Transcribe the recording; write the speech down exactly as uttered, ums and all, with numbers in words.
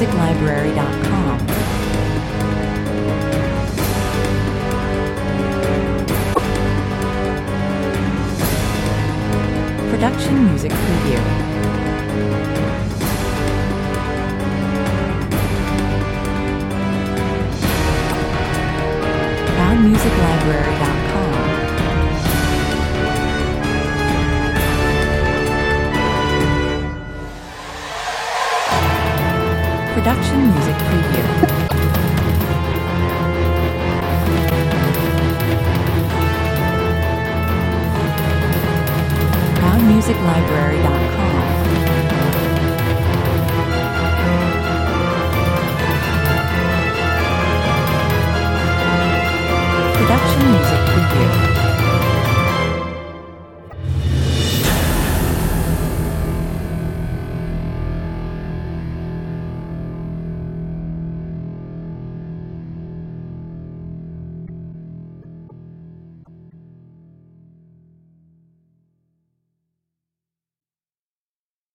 music library dot com. Production music preview. music library dot com. Production music preview. music library dot com.